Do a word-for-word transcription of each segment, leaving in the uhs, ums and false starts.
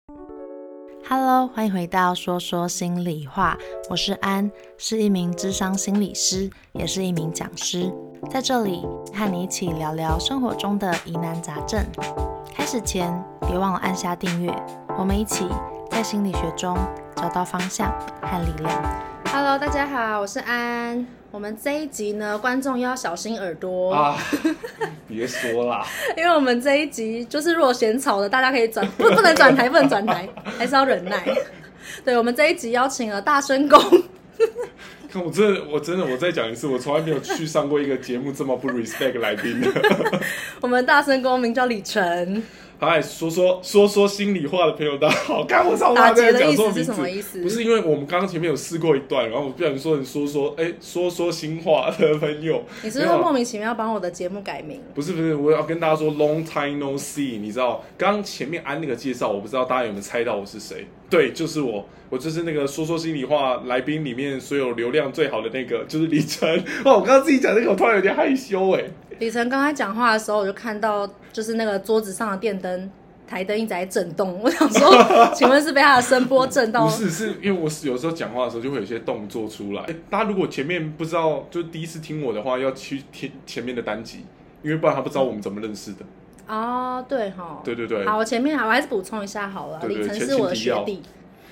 Hello， 欢迎回到说说心里话，我是安，是一名諮商心理师，也是一名讲师。在这里和你一起聊聊生活中的疑难杂症。开始前别忘了按下订阅，我们一起在心理学中找到方向和力量。Hello， 大家好，我是安。我们这一集呢，观众要小心耳朵啊！别说啦， 因为我们这一集就是如果嫌吵的，大家可以转，不不能转台，不能转台，还是要忍耐。对，我们这一集邀请了大声公。 看我真的，我真的，我再讲一次，我从来没有去上过一个节目这么不 respect 来宾的。 我们大声公名叫李晨。 嗨，说说说说心里话的朋友，大家好。看我超打结在讲错名字是什么意思？ 不是因为我们刚刚前面有试过一段，然后我不小心说成说说，哎，说说心话的朋友。 你是不是莫名其妙帮我的节目改名？ 不是不是，我要跟大家说 ，long time no see。你知道，刚刚前面安那个介绍，我不知道大家有没有猜到我是谁？对，就是我，我就是那个说说心里话来宾里面所有流量最好的那个，就是李晨。哇，我刚刚自己讲这个，我突然有点害羞哎。 李晨刚才讲话的时候，我就看到就是那个桌子上的电灯。台灯一直在震动，我想说，请问是被他的声波震到？ 不是，是因为我有时候讲话的时候就会有些动作出来。大家如果前面不知道，就是第一次听我的话，要去听前面的单集，因为不然他不知道我们怎么认识的。 哦，对哈， 对对对。 好，我前面我还是补充一下好了，李晨是我的学弟。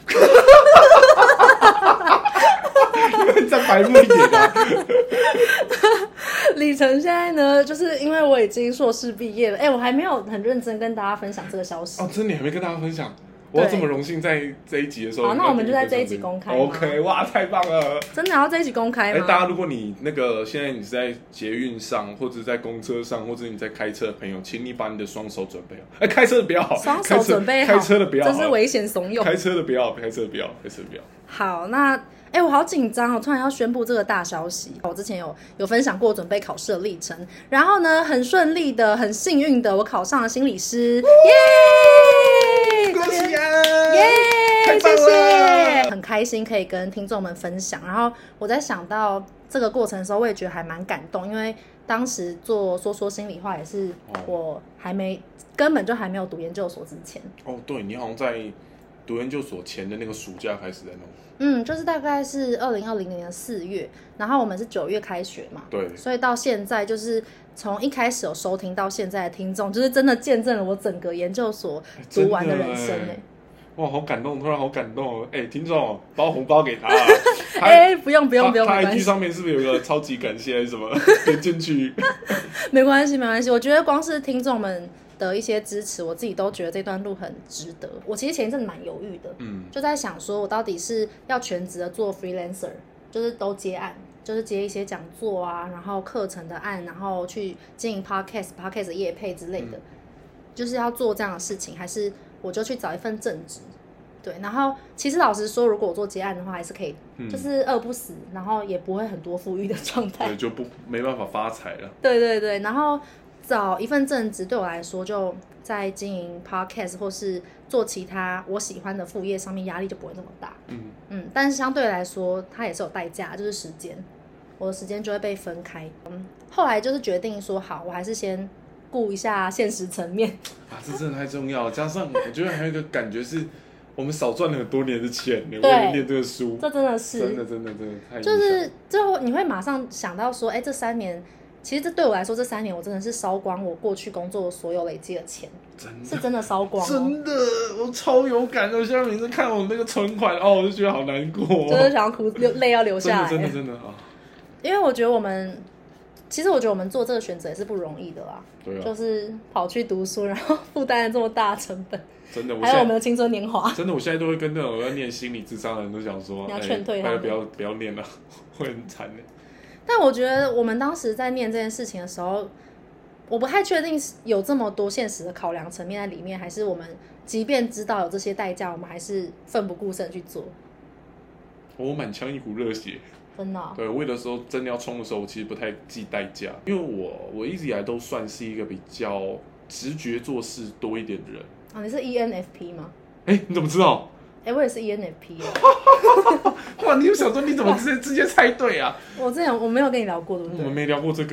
在白目一点啊！ 李晨现在呢，就是因为我已经硕士毕业了，哎、欸，我还没有很认真跟大家分享这个消息。 哦，真的你还没跟大家分享？我要这么荣幸在这一集的时候， 好，那我们就在这一集公开。 OK， 哇，太棒了！ 真的要这一集公开吗？ 哎、欸，大家，如果你那个现在你是在捷运上，或者在公车上，或者你在开车的朋友，请你把你的双手准备好。哎、欸，开车的不要好， 双手准备好， 开车的不要好， 这是危险怂恿。 开车的不要，开车的不要，开车的不要。 好，那哎、欸，我好紧张哦！突然要宣布这个大消息。我之前有有分享过准备考试的历程，然后呢，很顺利的、很幸运的，我考上了心理师，耶！ 恭喜啊！ 耶！ 太棒了！ 谢谢，很开心可以跟听众们分享。然后我在想到这个过程的时候，我也觉得还蛮感动，因为当时做说说心里话也是我还没、哦、根本就还没有读研究所之前。 哦，对，你好像在读研究所前的那个暑假开始在弄。 嗯，就是大概是二零二零年的四月，然后我们是九月开学嘛， 对， 所以到现在就是从一开始有收听到现在的听众，就是真的见证了我整个研究所读完的人生哎、欸。 哇，好感动，突然好感动哦！哎、欸，听众，包红包给他。 哎、欸，不用不用不用， 他 I G 上面是不是有一个超级感谢还是什么？点进去。 没关系没关系，我觉得光是听众们的一些支持，我自己都觉得这段路很值得。我其实前一阵子蛮犹豫的，嗯，就在想说我到底是要全职的做 freelancer， 就是都接案，就是接一些讲座啊，然后课程的案，然后去经营 podcast podcast 的业配之类的、嗯，就是要做这样的事情，还是我就去找一份正职？对，然后其实老实说，如果我做接案的话，还是可以，嗯、就是饿不死，然后也不会很多富裕的状态， 对，就不没办法发财了。 对对对，然后找一份正职对我来说，就在经营 podcast 或是做其他我喜欢的副业上面，压力就不会那么大。嗯嗯，但是相对来说，它也是有代价，就是时间，我的时间就会被分开。嗯，后来就是决定说，好，我还是先顾一下现实层面。啊， 这真的太重要了。加上我觉得还有一个感觉是，我们少赚了很多年的钱，为了念这个书， 这真的是真的真的真的太就是最后你会马上想到说，哎、欸，这三年。其实这对我来说，这三年我真的是烧光我过去工作所有累积的钱，真的是真的烧光、哦， 真的，我超有感的。我现在每次看我那个存款，哦，我就觉得好难过、哦， 就是想要哭，泪要流下来。 真的真的真的啊！ 因为我觉得我们，其实我觉得我们做这个选择也是不容易的啦。对啊，就是跑去读书，然后负担了这么大的成本。真的，还有我们的青春年华。 真的，我现在都会跟那种要念心理咨商的人都讲说， 你要劝退他们， 哎，不要不要念了，会很惨的。 但我觉得我们当时在念这件事情的时候，我不太确定有这么多现实的考量层面在里面，还是我们即便知道有这些代价，我们还是奋不顾身去做。 我满腔一股热血， 真的、哦。 对，为的时候真的要冲的时候，我其实不太计代价，因为我我一直以来都算是一个比较直觉做事多一点的人。 啊，你是 E N F P 吗？ 哎、欸，你怎么知道？ 哎、欸，我也是 E N F P 啊。 哇，你有想说你怎么直接直接猜对啊？ 我之前我没有跟你聊过，对不对？ 我们没聊过这个。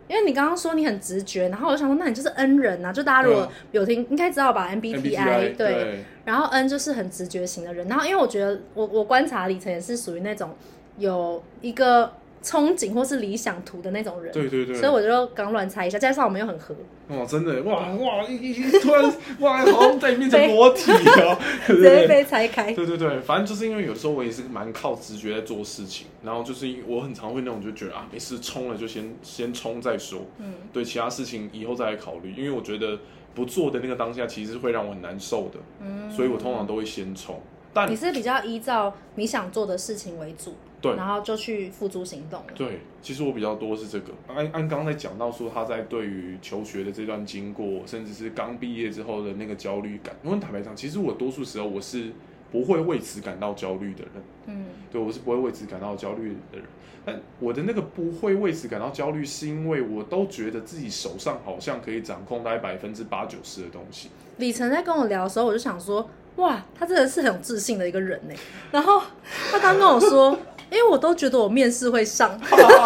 因为你刚刚说你很直觉，然后我就想说，那你就是 N 人啊，就大家如果有听，应该知道吧 ？M B T I 对， 对， 然后 N 就是很直觉型的人，然后因为我觉得我我观察里程也是属于那种有一个憧憬或是理想图的那种人， 对对对， 所以我就刚乱猜一下，加上我们又很合， 哇，真的哇哇，一一突然哇，好像在你面前裸体哦， 直接被拆开。 对对对，反正就是因为有时候我也是蛮靠直觉在做事情，然后就是我很常会那种就觉得啊，没事冲了就先先冲再说，嗯，对，其他事情以后再来考虑，因为我觉得不做的那个当下其实会让我很难受的，嗯，所以我通常都会先冲。但你是比较依照你想做的事情为主， 对， 然后就去付诸行动了。 对，其实我比较多是这个。安安刚才讲到说他在对于求学的这段经过，甚至是刚毕业之后的那个焦虑感。因为坦白讲，其实我多数时候我是不会为此感到焦虑的人。嗯，对，我是不会为此感到焦虑的人。但我的那个不会为此感到焦虑，是因为我都觉得自己手上好像可以掌控大概百分之八九十的东西。 李晨在跟我聊的时候，我就想说，哇，他真的是很有自信的一个人呢。然后他刚跟我说，因为我都觉得我面试会上，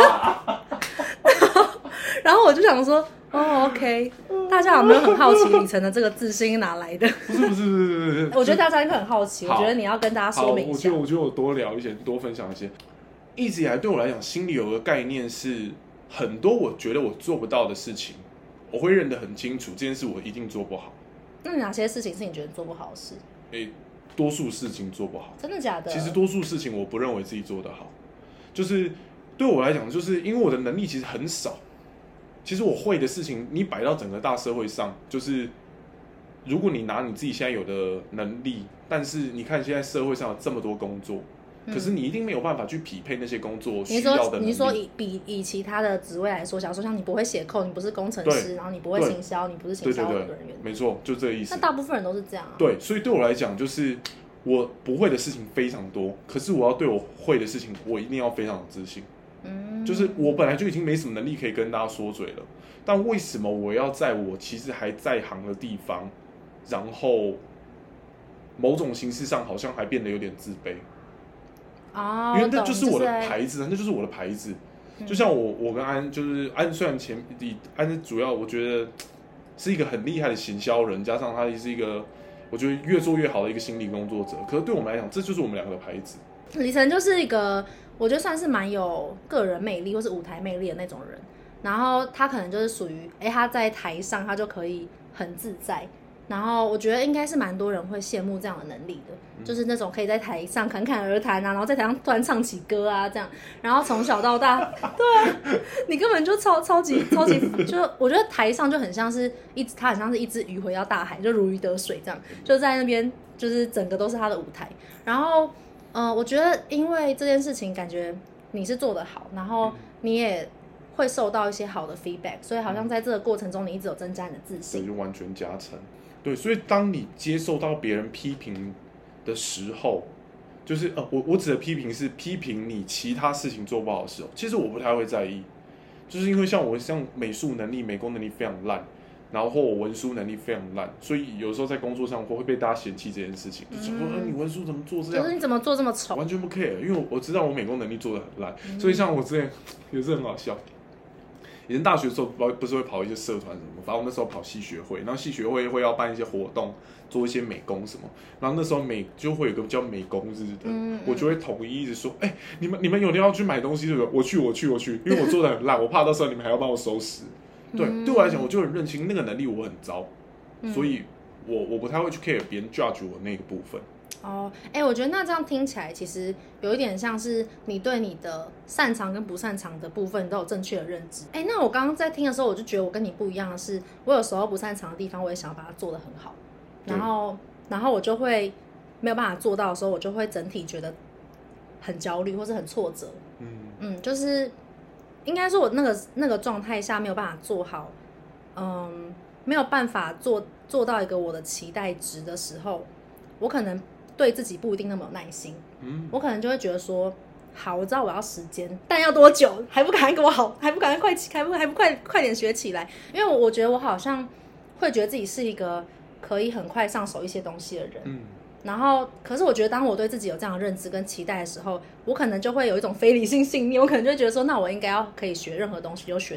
然后我就想说，哦 ，OK， 大家有没有很好奇李晨的这个自信哪来的？ 不是不是不是不是， 我觉得大家应该很好奇，我觉得你要跟大家说明一下。 我觉得我觉得我多聊一些，多分享一些。一直以来对我来讲，心里有个概念是，很多我觉得我做不到的事情，我会认得很清楚，这件事我一定做不好。 那哪些事情是你觉得做不好的事？ 诶，多数事情做不好。 真的假的？ 其实多数事情我不认为自己做得好，就是对我来讲，就是因为我的能力其实很少。其实我会的事情，你摆到整个大社会上，就是如果你拿你自己现在有的能力，但是你看现在社会上有这么多工作。可是你一定没有办法去匹配那些工作需要的能力。 你说以比以其他的职位来说，假如说像你不会写扣，你不是工程师，然后你不会行销，你不是行销人员， 没错，就这个意思。 那大部分人都是这样啊。 对，所以对我来讲，就是我不会的事情非常多，可是我要对我会的事情，我一定要非常有自信。嗯，就是我本来就已经没什么能力可以跟大家说嘴了，但为什么我要在我其实还在行的地方，然后某种形式上好像还变得有点自卑？ 哦， 因为那就是我的牌子，那就是我的牌子。就像我，我跟安，就是安，虽然前安是主要，我觉得是一个很厉害的行销人，加上他也是一个，我觉得越做越好的一个心理工作者。可是对我们来讲，这就是我们两个的牌子。 李晨就是一个，我觉得算是蛮有个人魅力或是舞台魅力的那种人。然后他可能就是属于，哎，他在台上他就可以很自在。然后我觉得应该是蛮多人会羡慕这样的能力的，嗯、就是那种可以在台上侃侃而谈啊，然后在台上突然唱起歌啊这样，然后从小到大，对啊，你根本就超超级超级，就我觉得台上就很像是一，他很像是一只鱼回到大海，就如鱼得水这样，就在那边就是整个都是他的舞台。然后，呃，我觉得因为这件事情，感觉你是做得好，然后你也会受到一些好的 feedback， 所以好像在这个过程中，你一直有增加你的自信， 就完全加成。对，所以当你接受到别人批评的时候，就是呃，我我指的批评是批评你其他事情做不好的时候，其实我不太会在意，就是因为像我像美术能力、美工能力非常烂，然后我文书能力非常烂，所以有时候在工作上我会被大家嫌弃这件事情，就想说、嗯呃、你文书怎么做这样， 就是你怎么做这么丑， 完全不 care， 因为我知道我美工能力做得很烂，嗯、所以像我之前也是很好笑。以前大学的时候不是会跑一些社团什么，反正我那时候跑系学会，然后系学会会要办一些活动，做一些美工什么，然后那时候美就会有个叫美工日的，嗯、我就会统一一直说，哎、欸，你们你们有人要去买东西对不对？我去我去我去，因为我做的很烂，我怕到时候你们还要帮我收拾。对，嗯、对我来讲，我就很认清那个能力我很糟，嗯、所以我我不太会去 care 别人 judge 我那个部分。 哦，哎，我觉得那这样听起来，其实有一点像是你对你的擅长跟不擅长的部分都有正确的认知。哎，那我刚刚在听的时候，我就觉得我跟你不一样的是，我有时候不擅长的地方，我也想要把它做得很好，然后，然后我就会没有办法做到的时候，我就会整体觉得很焦虑或是很挫折。嗯嗯，就是应该说我那个那个状态下没有办法做好，嗯，没有办法做做到一个我的期待值的时候，我可能对自己不一定那么有耐心，嗯，我可能就会觉得说，好，我知道我要时间，但要多久？还不赶快给我好，还不赶快快，还不还不快快点学起来？因为我我觉得我好像会觉得自己是一个可以很快上手一些东西的人，嗯，然后可是我觉得当我对自己有这样的认知跟期待的时候，我可能就会有一种非理性信念，我可能就会觉得说，那我应该要可以学任何东西就学得很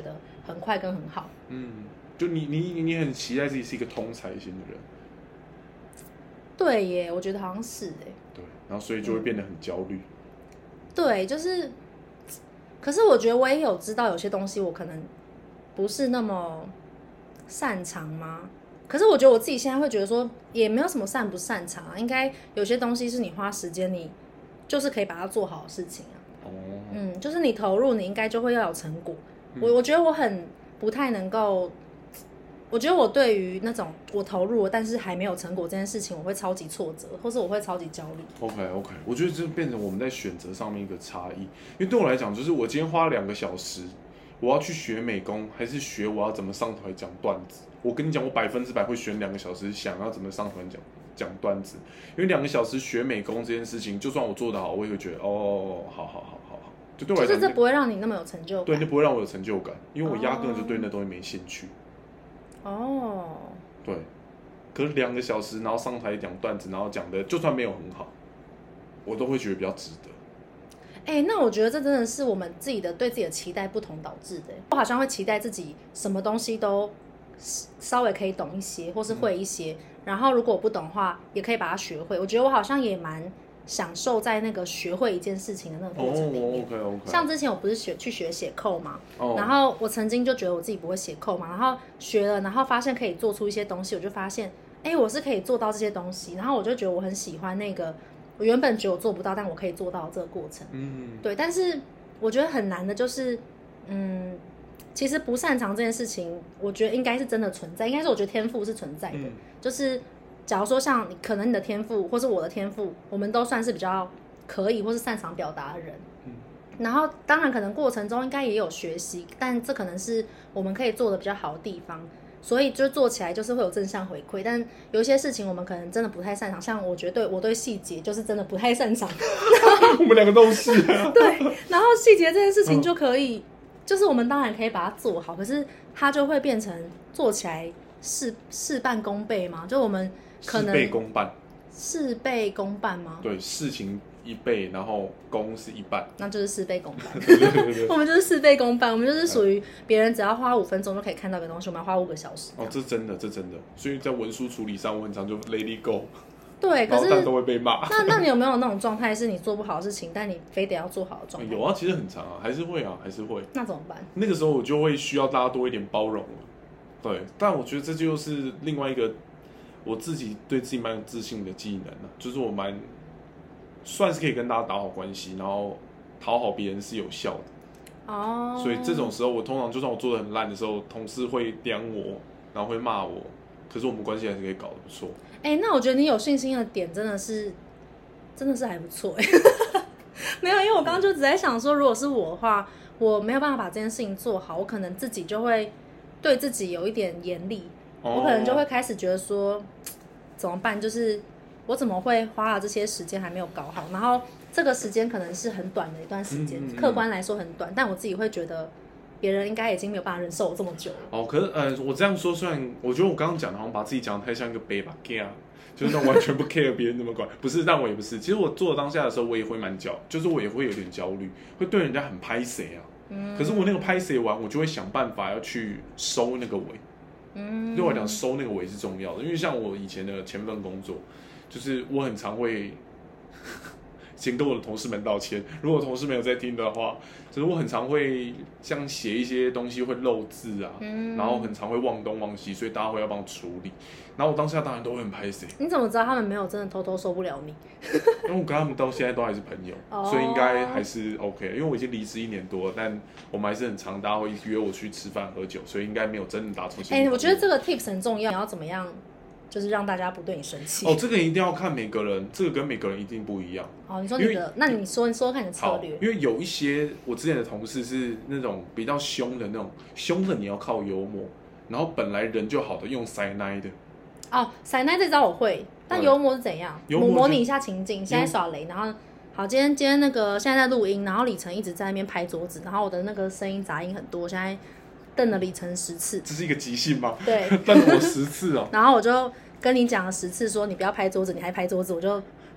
很快跟很好。 嗯，就你你你很期待自己是一个通才型的人。 对耶，我觉得好像是哎。 对，然后所以就会变得很焦虑。 嗯、对，就是，可是我觉得我也有知道有些东西我可能不是那么擅长吗？可是我觉得我自己现在会觉得说，也没有什么擅不擅长啊，应该有些东西是你花时间，你就是可以把它做好的事情啊。哦，嗯，就是你投入，你应该就会要有成果。嗯、我我觉得我很不太能够。我觉得我对于那种我投入但是还没有成果这件事情，我会超级挫折，或是我会超级焦虑。 OK OK， 我觉得这变成我们在选择上面一个差异。因为对我来讲，就是我今天花两个小时，我要去学美工，还是学我要怎么上台讲段子？我跟你讲，我百分之百会选两个小时，想要怎么上台讲讲段子。因为两个小时学美工这件事情，就算我做得好，我也会觉得哦，好好好好好，就对我来讲， 就是这不会让你那么有成就感。 对，那不会让我有成就感，因为我压根就对那东西没兴趣。哦，对，可是两个小时，然后上台讲段子，然后讲的就算没有很好，我都会觉得比较值得。 哎、欸，那我觉得这真的是我们自己的对自己的期待不同导致的。我好像会期待自己什么东西都稍微可以懂一些，或是会一些，嗯、然后如果我不懂的话，也可以把它学会。我觉得我好像也蛮享受在那个学会一件事情的那个过程里面。 哦 okay, okay. 像之前我不是学去学写扣嘛，哦、然后我曾经就觉得我自己不会写扣嘛，然后学了，然后发现可以做出一些东西，我就发现，哎，我是可以做到这些东西，然后我就觉得我很喜欢那个，我原本觉得我做不到，但我可以做到这个过程。嗯，对，但是我觉得很难的就是，嗯，其实不擅长这件事情，我觉得应该是真的存在，应该是我觉得天赋是存在的，嗯、就是。假如说像你可能你的天赋或是我的天赋，我们都算是比较可以或是擅长表达的人，嗯、然后当然可能过程中应该也有学习，但这可能是我们可以做的比较好的地方，所以就做起来就是会有正向回馈。但有一些事情我们可能真的不太擅长，像我觉得我对细节就是真的不太擅长。 我们两个都是、啊。 对，然后细节这件事情就可以，嗯、就是我们当然可以把它做好，可是它就会变成做起来事事半功倍嘛，就我们。可能事倍功半， 事倍功半吗？ 对，事情一倍，然后功是一半， 那就是事倍功半。 对对对对我们就是事倍功半，我们就是属于别人只要花五分钟就可以看到一个东西，我们要花五个小时。 哦，这真的，这真的。所以在文书处理上，我很常就 let it go。 对，可是但都会被骂。 那那你有没有那种状态，是你做不好的事情，但你非得要做好的状态？ 有啊，其实很长啊，还是会啊，还是会。 那怎么办？ 那个时候我就会需要大家多一点包容了。对，但我觉得这就是另外一个。我自己对自己蛮有自信的技能啊，就是我蛮算是可以跟大家打好关系，然后讨好别人是有效的。哦，所以这种时候，我通常就算我做的很烂的时候，同事会刁我，然后会骂我，可是我们关系还是可以搞得不错。 哎、欸，那我觉得你有信心的点真的是，真的是还不错哎。没有，因为我刚刚就只在想说，如果是我的话，我没有办法把这件事情做好，我可能自己就会对自己有一点严厉。我可能就会开始觉得说，怎么办？就是我怎么会花了这些时间还没有搞好？然后这个时间可能是很短的一段时间，嗯嗯嗯客观来说很短，但我自己会觉得别人应该已经没有办法忍受我这么久了。 哦，可是呃，我这样说，虽然我觉得我刚刚讲的好像把自己讲的太像一个北吧 care， 就是那种完全不 care 别人怎么管，不是，但我也不是。其实我做当下的时候，我也会蛮焦，就是我也会有点焦虑，会对人家很拍谁啊。嗯、可是我那个拍谁完，我就会想办法要去收那个尾。嗯，对我来讲，收那个尾是重要的，因为像我以前的前份工作，就是我很常会先跟我的同事们道歉。如果同事没有在听的话，就是我很常会像写一些东西会漏字啊，嗯、然后很常会忘东忘西，所以大家会要帮我处理。然后我当下当然都会很拍谁。 你怎么知道他们没有真的偷偷受不了你？ 因为我跟他们到现在都还是朋友，哦、所以应该还是 OK。因为我已经离职一年多了，但我们还是很常，大家会约我去吃饭喝酒，所以应该没有真的打出。 哎、欸，我觉得这个 tips 很重要，你要怎么样？就是让大家不对你生气哦，这个一定要看每个人，这个跟每个人一定不一样。 哦，你说你的，那你说你说看你的策略。 因为有一些我之前的同事是那种比较凶的那种，凶的你要靠幽默，然后本来人就好的用塞奶的。 哦，塞奶这招我会，但幽默是怎样？我模拟一下情境，现在耍雷，然后好，今天今天那个现在在录音，然后李晨一直在那边拍桌子，然后我的那个声音杂音很多，现在瞪了李晨十次。 这是一个即兴吗？ 对， 瞪我十次哦。 然后我就跟你讲了十次，说你不要拍桌子，你还拍桌子，我就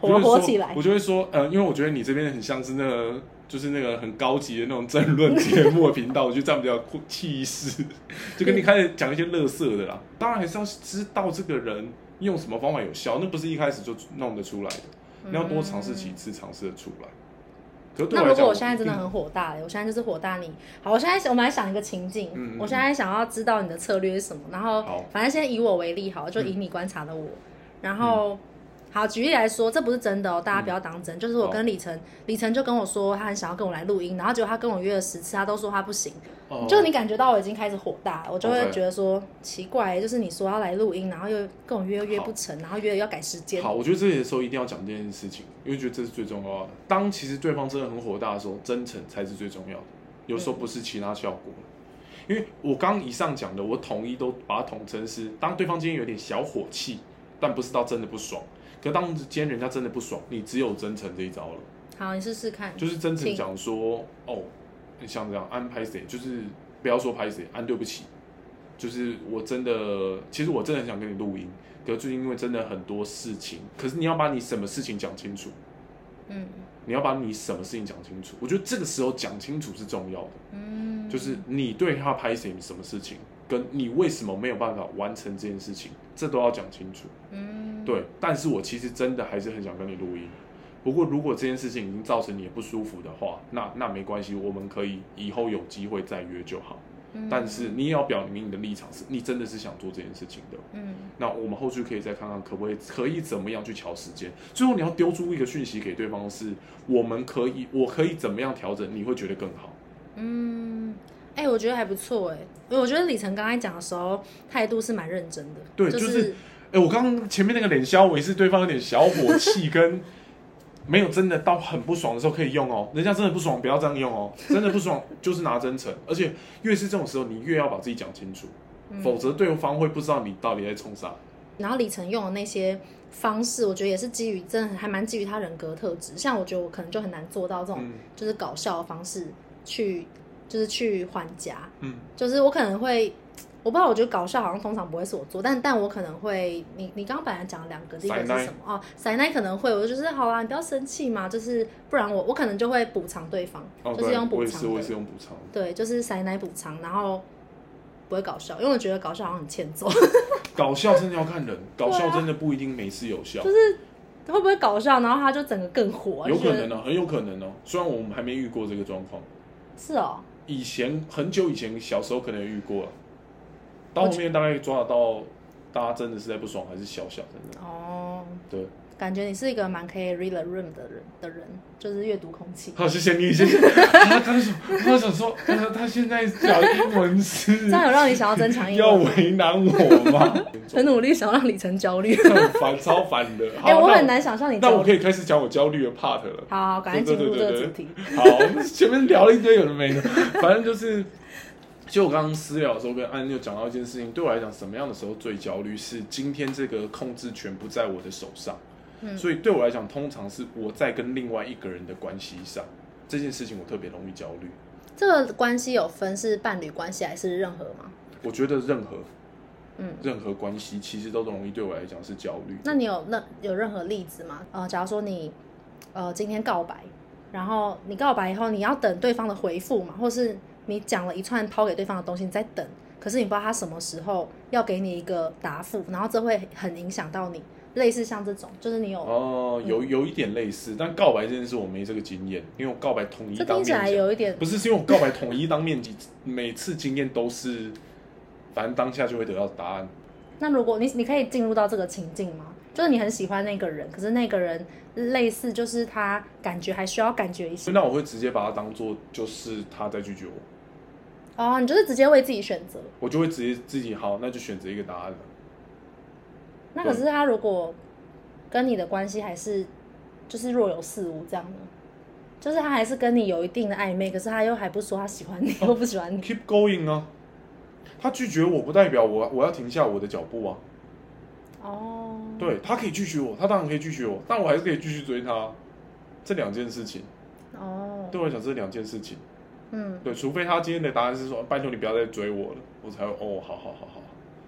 火火起来。 我就会说，呃，因为我觉得你这边很像是那个，就是那个很高级的那种争论节目的频道，我觉得这样比较气势，就跟你开始讲一些垃圾的啦。当然还是要知道这个人用什么方法有效，那不是一开始就弄得出来的，你要多尝试几次，尝试得出来。 那如果我现在真的很火大，我现在就是火大你。好，我现在我们来想一个情境，嗯嗯我现在想要知道你的策略是什么，然后反正先以我为例好了，就以你观察的我，嗯、然后。嗯好，举例来说，这不是真的哦，大家不要当真。嗯、就是我跟李晨，李晨就跟我说他很想要跟我来录音，然后结果他跟我约了十次，他都说他不行。哦、就你感觉到我已经开始火大了，我就会觉得说、okay. 奇怪，就是你说要来录音，然后又跟我约又约不成，然后约要改时间。 好，我觉得这里的时候一定要讲这件事情，因为觉得这是最重要的。当其实对方真的很火大的时候，真诚才是最重要的，有时候不是其他效果。因为我刚以上讲的，我统一都把它统称是，当对方今天有点小火气，但不是到真的不爽。可当今天人家真的不爽，你只有真诚这一招了。 好，你试试看。 就是真诚讲说，哦，像这样安拍谁，就是不要说拍谁，安对不起，就是我真的，其实我真的很想跟你录音，可是最近因为真的很多事情，可是你要把你什么事情讲清楚。嗯。你要把你什么事情讲清楚，我觉得这个时候讲清楚是重要的。嗯。就是你对他拍谁什么事情。跟你为什么没有办法完成这件事情，这都要讲清楚。嗯，对。但是我其实真的还是很想跟你录音。不过如果这件事情已经造成你不舒服的话，那那没关系，我们可以以后有机会再约就好。嗯、但是你也要表明你的立场是，你真的是想做这件事情的。嗯。那我们后续可以再看看可不可以可以怎么样去调时间。最后你要丢出一个讯息给对方是，我们可以，我可以怎么样调整，你会觉得更好。 嗯。哎、欸，我觉得还不错哎、欸，我觉得李晨刚才讲的时候态度是蛮认真的。 对，就是，哎、欸，我刚刚前面那个脸消委是对方有点小火气，跟没有真的到很不爽的时候可以用哦。人家真的不爽，不要这样用哦。真的不爽就是拿真诚，而且越是这种时候，你越要把自己讲清楚，嗯、否则对方会不知道你到底在冲啥。 然后李晨用的那些方式，我觉得也是基于真的还蛮基于他人格特质。像我觉得我可能就很难做到这种、嗯、就是搞笑的方式去。就是去缓夹，嗯，就是我可能会，我不知道，我觉得搞笑好像通常不会是我做，但但我可能会，你你刚刚本来讲了两个，第一个是什么？哦，塞奶可能会，我就就是好啦，你不要生气嘛，就是不然我我可能就会补偿对方， 哦、 就是用补偿的， 我也是用补偿， 对，就是塞奶补偿，然后不会搞笑，因为我觉得搞笑好像很欠揍。 搞笑真的要看人，搞笑真的不一定每次有效， 就是会不会搞笑，然后他就整个更火， 有可能哦，很有可能哦，虽然我们还没遇过这个状况， 是哦。 以前很久以前小时候可能有遇过了，到后面大概抓得到，大家真的是在不爽还是小小真的哦，对， 感觉你是一个蛮可以 read the room 的人的人，就是阅读空气。 好，谢谢你，谢谢。他他说，他想说，他他现在讲英文是这样有让你想要增强英文， 要为难我吗？ 很努力想要让李晨焦虑， 很烦，超烦的。 哎、欸，我很难想象你焦虑。 那我可以开始讲我焦虑的 part 了。 好，赶紧进入这个主题。 好，前面聊了一堆有的没的，反正就是。其实我刚刚私聊的时候跟安又讲到一件事情，对我来讲，什么样的时候最焦虑？是今天这个控制权不在我的手上，嗯、所以对我来讲，通常是我在跟另外一个人的关系上，这件事情我特别容易焦虑。 这个关系有分是伴侣关系还是任何吗？ 我觉得任何，嗯，任何关系其实都容易对我来讲是焦虑。 那你有那有任何例子吗？呃，假如说你呃今天告白，然后你告白以后，你要等对方的回复嘛，或是你讲了一串抛给对方的东西，你在等，可是你不知道他什么时候要给你一个答复，然后这会很影响到你。类似像这种，就是你有哦，有有一点类似，但告白这件事我没这个经验，因为我告白统一当面讲，这听起来有一点不是，是因为我告白统一当面讲，每次经验都是，反正当下就会得到答案。 那如果你你可以进入到这个情境吗？就是你很喜欢那个人，可是那个人类似就是他感觉还需要感觉一下， 那我会直接把它当做就是他在拒绝我。 哦，你就是直接为自己选择， 我就会直接自己好，那就选择一个答案了。 那可是他如果跟你的关系还是就是若有似无这样呢？就是他还是跟你有一定的暧昧，可是他又还不说他喜欢你，又、哦、不喜欢你。 Keep going 啊！他拒绝我不代表我我要停下我的脚步啊。哦。对，他可以拒绝我，他当然可以拒绝我，但我还是可以继续追他。这两件事情。哦。对我来讲，这两件事情。嗯。对，除非他今天的答案是说，拜托你不要再追我了，我才会哦，好好好好。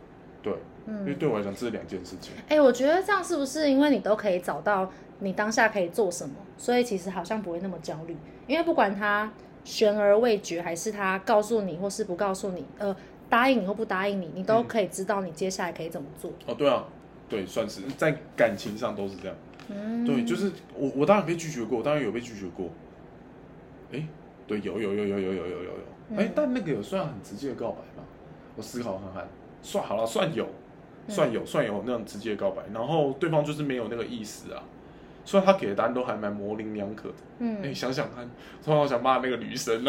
对，嗯，因为对我来讲这是两件事情。 哎、欸，我觉得这样是不是因为你都可以找到你当下可以做什么，所以其实好像不会那么焦虑？因为不管他悬而未决，还是他告诉你或是不告诉你，呃，答应你或不答应你，你都可以知道你接下来可以怎么做。 嗯、哦，对啊，对，算是在感情上都是这样。嗯，对，就是我我当然被拒绝过，我当然有被拒绝过。哎、欸，对，有有有有有有有有有。哎、欸，但那个有算很直接的告白吗？我思考看看，算好了，算有，算有，算有那种直接的告白，然后对方就是没有那个意思啊。虽然他给的答案都还蛮模棱两可的，嗯，哎、欸，想想看，突然我想骂那个女生了。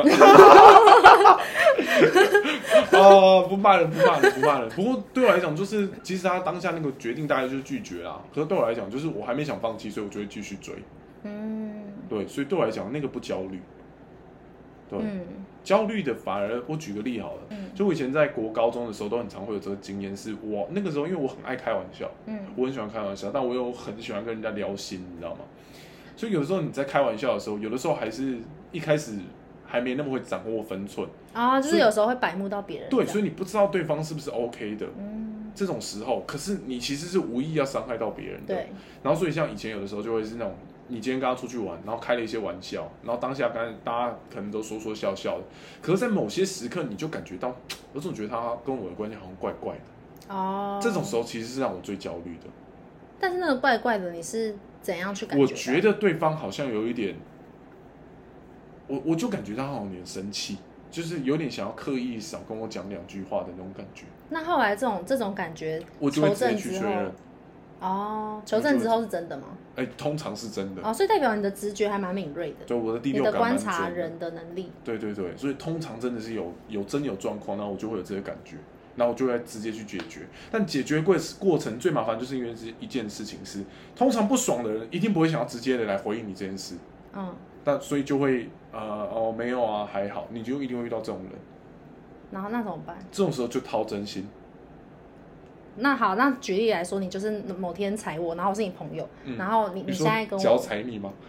哦，不骂人，不骂人，不骂人。不过对我来讲，就是其实他当下那个决定大概就是拒绝啦。可是对我来讲，就是我还没想放弃，所以我就会继续追。嗯，对，所以对我来讲，那个不焦虑。对，嗯、焦虑的反而我举个例好了，嗯、就我以前在国高中的时候都很常会有这个经验，是我那个时候因为我很爱开玩笑，嗯，我很喜欢开玩笑，但我又很喜欢跟人家聊心，你知道吗？所以有的时候你在开玩笑的时候，有的时候还是一开始还没那么会掌握分寸啊，就是有时候会白目到别人， 对，所以你不知道对方是不是 OK 的，嗯，这种时候，可是你其实是无意要伤害到别人的，对，然后所以像以前有的时候就会是那种。你今天跟他出去玩，然后开了一些玩笑，然后当下跟大家可能都说说笑笑的，可是，在某些时刻你就感觉到，我总觉得他跟我的关系好像怪怪的。哦，这种时候其实是让我最焦虑的。 但是那个怪怪的，你是怎样去感觉？ 我觉得对方好像有一点，我我就感觉他好像有点生气，就是有点想要刻意少跟我讲两句话的那种感觉。 那后来这种这种感觉， 我就会直接去确认。 哦，求证之后是真的吗？ 哎、欸，通常是真的。 哦，所以代表你的直觉还蛮敏锐的。 对，我的第六感蛮准的。 你的观察人的能力。 对对对，所以通常真的是有有真有状况，然后我就会有这个感觉，然后我就会直接去解决。但解决过过程最麻烦，就是因为是一件事情是，通常不爽的人一定不会想要直接的来回应你这件事。嗯。但所以就会呃哦没有啊还好，你就一定会遇到这种人。 然后那怎么办？ 这种时候就掏真心。 那好，那举例来说，你就是某天踩我，然后我是你朋友，嗯、然后你你现在跟我脚踩你吗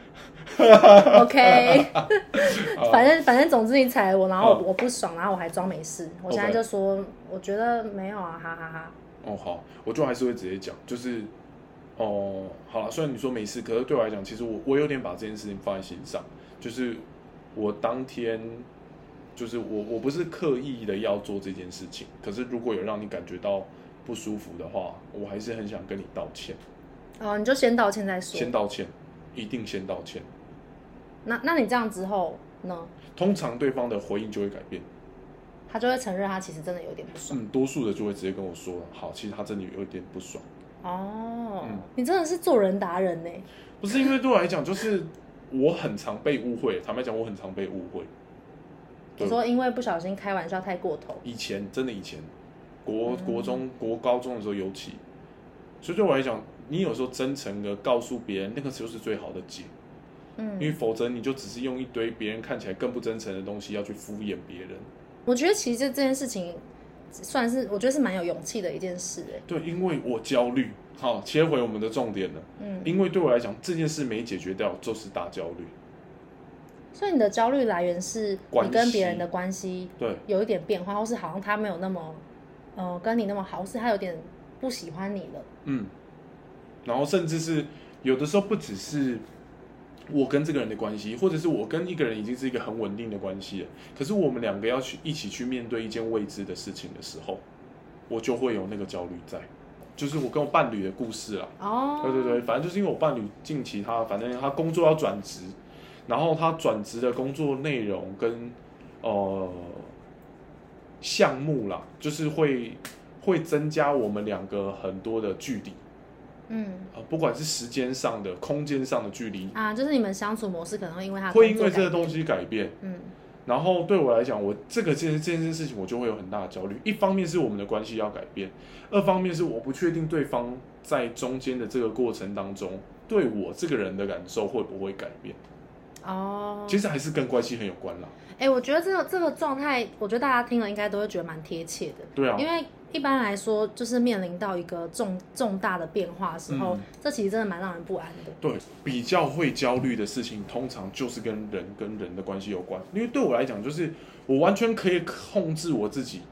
？OK， 反正反正总之你踩了我，然后 我,、嗯、我不爽，然后我还装没事，我现在就说、okay. 我觉得没有啊，哈哈哈。 哦好，我就还是会直接讲，就是哦好了，虽然你说没事，可是对我来讲，其实我我有点把这件事情放在心上，就是我当天。就是我我不是刻意的要做这件事情，可是如果有让你感觉到不舒服的话，我还是很想跟你道歉。 哦，你就先道歉再说。 先道歉，一定先道歉。 那那你这样之后呢？ 通常对方的回应就会改变， 他就会承认他其实真的有点不爽。 嗯，多数的就会直接跟我说，好，其实他真的有一点不爽。 哦，嗯、你真的是做人达人呢。 不是，因为对我来讲，就是我很常被误会。坦白讲，我很常被误会。 你说因为不小心开玩笑太过头， 以前真的以前，国国中、国高中的时候尤其，所以对我来讲，你有时候真诚的告诉别人，那个就是最好的解，嗯，因为否则你就只是用一堆别人看起来更不真诚的东西要去敷衍别人。 我觉得其实这件事情算是，我觉得是蛮有勇气的一件事，哎， 对，因为我焦虑，好，切回我们的重点了，嗯，因为对我来讲，这件事没解决掉就是大焦虑。 所以你的焦虑来源是你跟别人的关系对有一点变化，或是好像他没有那么呃跟你那么好，或是他有点不喜欢你了。嗯， 然后甚至是有的时候不只是我跟这个人的关系，或者是我跟一个人已经是一个很稳定的关系了，可是我们两个要去一起去面对一件未知的事情的时候，我就会有那个焦虑在。就是我跟我伴侣的故事啦。哦，对对对，反正就是因为我伴侣近期他反正他工作要转职。然后他转职的工作内容跟呃项目啦，就是会会增加我们两个很多的距离，嗯、呃，不管是时间上的、空间上的距离啊，就是你们相处模式可能会因为他会因为这个东西改变，嗯，然后对我来讲，我这个这这件事情我就会有很大的焦虑。一方面是我们的关系要改变，二方面是我不确定对方在中间的这个过程当中，对我这个人的感受会不会改变。哦，其实还是跟关系很有关啦。 哎、欸，我觉得这个这个状态，我觉得大家听了应该都会觉得蛮贴切的。 对啊， 因为一般来说，就是面临到一个重重大的变化的时候，嗯、这其实真的蛮让人不安的。 对，比较会焦虑的事情，通常就是跟人跟人的关系有关。因为对我来讲，就是我完全可以控制我自己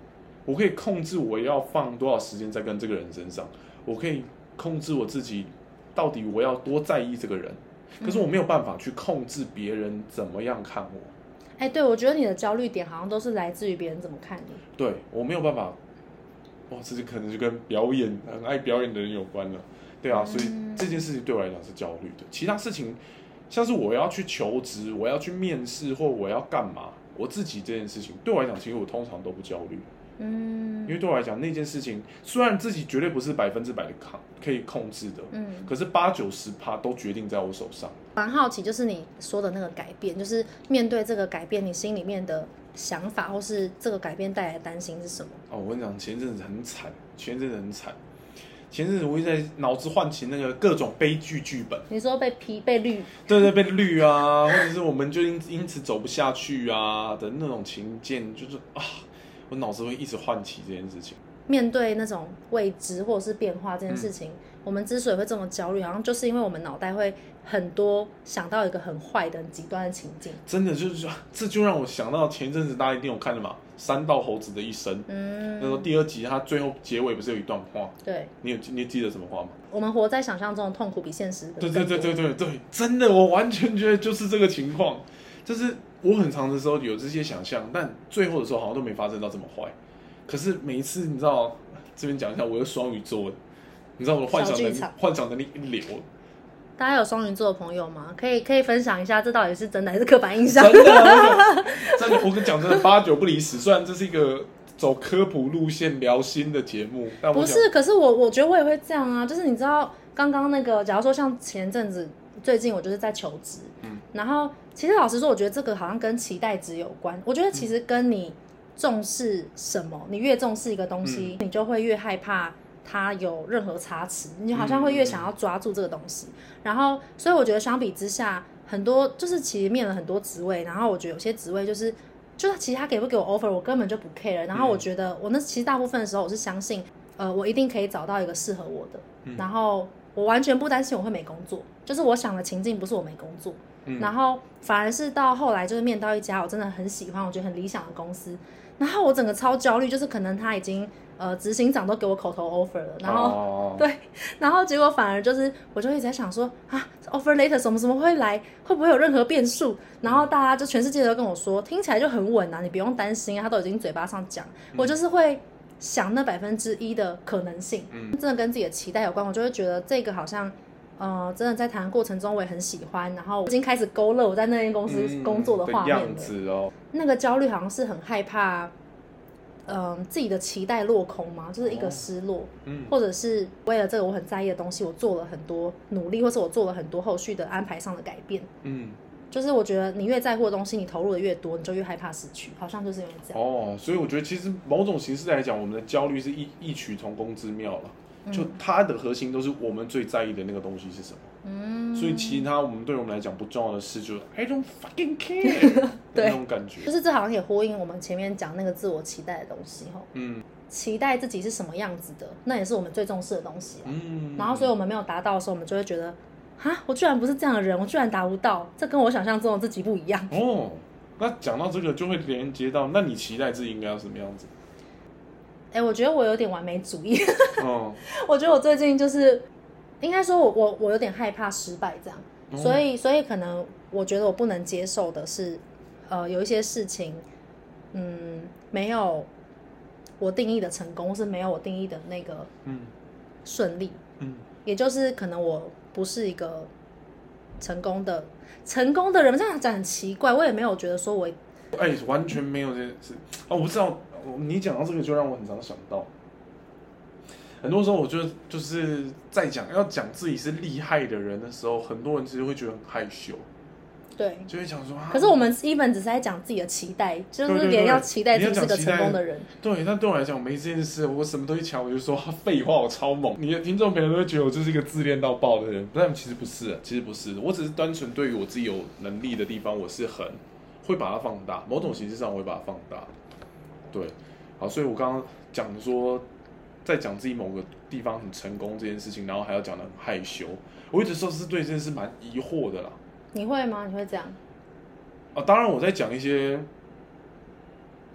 我可以控制我要放多少时间在跟这个人身上，我可以控制我自己到底我要多在意这个人，可是我没有办法去控制别人怎么样看我。 哎、欸，对，我觉得你的焦虑点好像都是来自于别人怎么看你。 对，我没有办法。哇，这可能就跟表演很爱表演的人有关了。对啊，所以这件事情对我来讲是焦虑的。其他事情，像是我要去求职，我要去面试，或我要干嘛，我自己这件事情对我来讲，其实我通常都不焦虑。嗯，因为对我来讲，那件事情虽然自己绝对不是百分之百的可以控制的，嗯，可是八九十趴都决定在我手上。 蛮好奇，就是你说的那个改变，就是面对这个改变，你心里面的想法，或是这个改变带来的担心是什么？ 哦，我跟你讲，前一阵子很惨，前一阵子很惨。前阵子我一直在脑子唤起那个各种悲剧剧本。 你说被批被绿？ 对对，被绿啊，或者是我们就因因此走不下去啊的那种情境，就是啊，我脑子会一直唤起这件事情。 面对那种未知或者是变化这件事情，嗯、我们之所以会这么焦虑，好像就是因为我们脑袋会很多想到一个很坏的、很极端的情境。 真的就是，这就让我想到前一阵子大家一定有看的嘛，《山道猴子的一生》。嗯，那时候第二集他最后结尾不是有一段话？对，你有你记得什么话吗？ 我们活在想象中的痛苦比现实更多。 对对对对对对，真的，我完全觉得就是这个情况，就是我很长的时候有这些想象，但最后的时候好像都没发生到这么坏。可是每一次你知道，这边讲一下，我是双鱼座的，你知道我的幻想能力幻想能力一流。 大家有双鱼座的朋友吗？可以可以分享一下，这到底是真的还是刻板印象？ 真的，真的，我跟你讲真的，八九不离十。虽然这是一个走科普路线聊心的节目，但不是。可是我我觉得我也会这样啊，就是你知道，刚刚那个，假如说像前阵子，最近我就是在求职，嗯，然后其实老实说，我觉得这个好像跟期待值有关。我觉得其实跟你重视什么，你越重视一个东西，嗯、你就会越害怕它有任何差池，你好像会越想要抓住这个东西。嗯、然后，所以我觉得相比之下，很多就是其实面了很多职位，然后我觉得有些职位就是，就是其实他给不给我 offer， 我根本就不 care。然后我觉得我那其实大部分的时候，我是相信，呃，我一定可以找到一个适合我的，嗯、然后我完全不担心我会没工作，就是我想的情境不是我没工作，嗯、然后反而是到后来就是面到一家我真的很喜欢，我觉得很理想的公司。然后我整个超焦虑，就是可能他已经呃执行长都给我口头 offer 了，然后、oh. 对，然后结果反而就是我就一直在想说啊 offer later 什么什么会来，会不会有任何变数？然后大家就全世界都跟我说，听起来就很稳啊，你不用担心啊，他都已经嘴巴上讲，嗯、我就是会想那百分之一的可能性，嗯、真的跟自己的期待有关，我就会觉得这个好像。呃，真的在谈的过程中我也很喜欢，然后我已经开始勾勒我在那间公司工作的画面了、嗯、的样子哦。那个焦虑好像是很害怕，嗯、呃，自己的期待落空嘛，就是一个失落，哦嗯、或者是为了这个我很在意的东西，我做了很多努力，或是我做了很多后续的安排上的改变。嗯，就是我觉得你越在乎的东西，你投入的越多，你就越害怕失去，好像就是因为这样。 哦，所以我觉得其实某种形式来讲，我们的焦虑是异异曲同工之妙了。就它的核心都是我们最在意的那个东西是什么，嗯，所以其他我们对我们来讲不重要的事，就 I don't fucking care 那种感觉。 就是这好像也呼应我们前面讲那个自我期待的东西哈，嗯，期待自己是什么样子的，那也是我们最重视的东西啊。嗯，然后所以我们没有达到的时候，我们就会觉得，哈，我居然不是这样的人，我居然达不到，这跟我想象中的自己不一样。 哦，那讲到这个就会连接到，那你期待自己应该要什么样子？ 哎、欸，我觉得我有点完美主义。哦，我觉得我最近就是，应该说我我我有点害怕失败这样，哦、所以所以可能我觉得我不能接受的是，呃，有一些事情，嗯，没有我定义的成功，或是没有我定义的那个顺利，嗯，也就是可能我不是一个成功的成功的人，这样讲很奇怪，我也没有觉得说我， 哎、欸，完全没有这件事啊，我不知道。你讲到这个，就让我很常想到，很多时候我觉得就是在讲要讲自己是厉害的人的时候，很多人其实会觉得很害羞， 对， 就会讲说。 可是我们even只是在讲自己的期待，就是连要期待自己是个成功的人。 对，对，但对我来讲没这件事，我什么东西强我就说废话，我超猛。你的听众朋友都会觉得我就是一个自恋到爆的人，但其实不是，其实不是，我只是单纯对于我自己有能力的地方，我是很会把它放大，某种形式上我会把它放大。对，好，所以我刚刚讲说，在讲自己某个地方很成功这件事情，然后还要讲得很害羞，我一直说是对这件事蛮疑惑的啦。 你会吗？你会这样？ 啊，当然我在讲一些